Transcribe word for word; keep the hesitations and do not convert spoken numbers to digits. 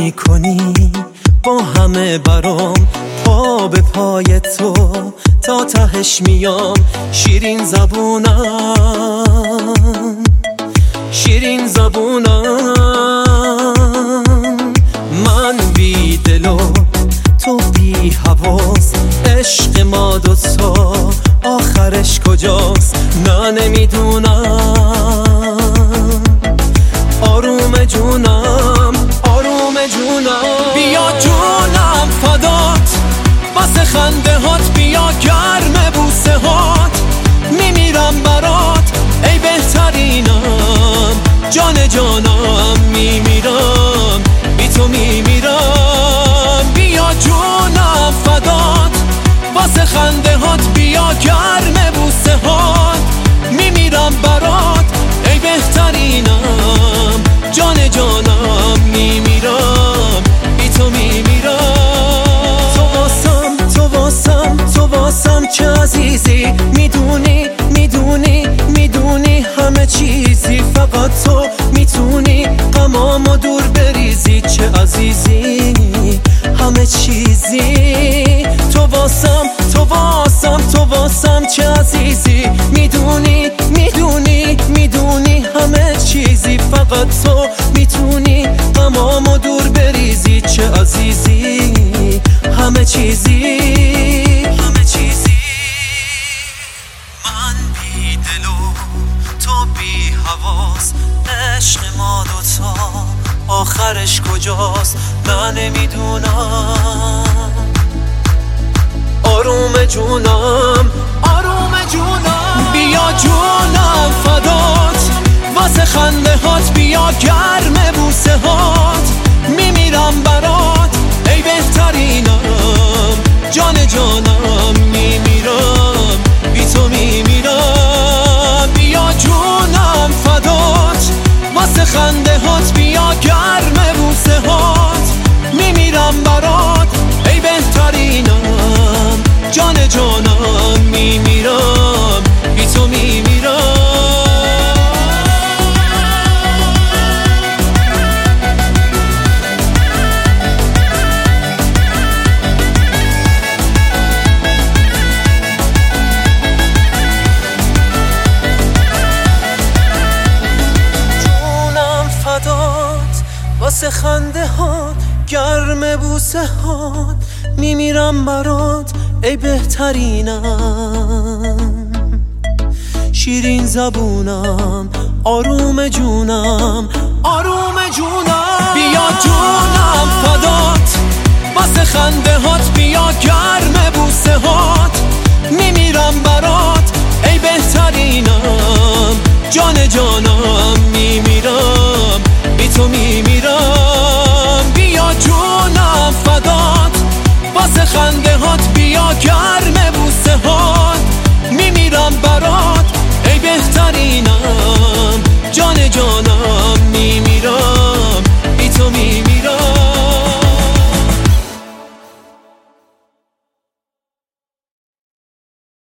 میکنی با همه برام، پا به پای تو تا تهش میام. شیرین زبونم شیرین زبونم، من بی دل و تو بی حواس. عشق ما دوتا آخرش کجاست؟ نه نمیدونم. آروم جونم آروم جونم، بیا جونم فدات واسه خنده هات، بیا گرم بوسه هات. میمیرم برات ای بهترینم، جان جانم میمیرم بی تو میمیرم. بیا جونم فدات واسه خنده هات، بیا گرم بوسه هات. میمیرم برات ای بهترینم، جان جانم میمیرم بی تو میمیرم. تو واسم تو واسم تو واسم چه عزیزی، میدونی میدونی میدونی همه چیزی. فقط تو میتونی غمامو دور بریزی، چه عزیزی همه چیزی. تو واسم تو واسم تو واسم چه عزیزی، میدونی میدونی میدونی همه چیزی. فقط تو میتونی غمامو دور بریزی، چه عزیزی همه چیزی همه چیزی. من بی دل و تو بی حواس، عشق ما دوتا آخرش کجاست؟ نه نمیدونم. آروم جونم آروم جونم، بیا جونم فدات واسه خنده هات، بیا گرم بوسه هات. میمیرم برات ای بهترینم، جان جانم میمیرم بی تو میمیرم. بیا جونم فدات واسه خنده هات، بیا گرم بوسه هات. میمیرم برات ای بهترینم، جان جانم میمیرم بی تو میمیرم. جونم فدات واسه خنده هات، گرم بوسه هات. میمیرم برات ای بهترینم، شیرین زبونم آروم جونم آروم جونم. بیا جونم فدات واسه خنده هات، بیا گرم بوسه هات. میمیرم برات ای بهترینم، جان جانم میمیرم بی تو میمیرم. بیا جونم فدات واسه خنده هات،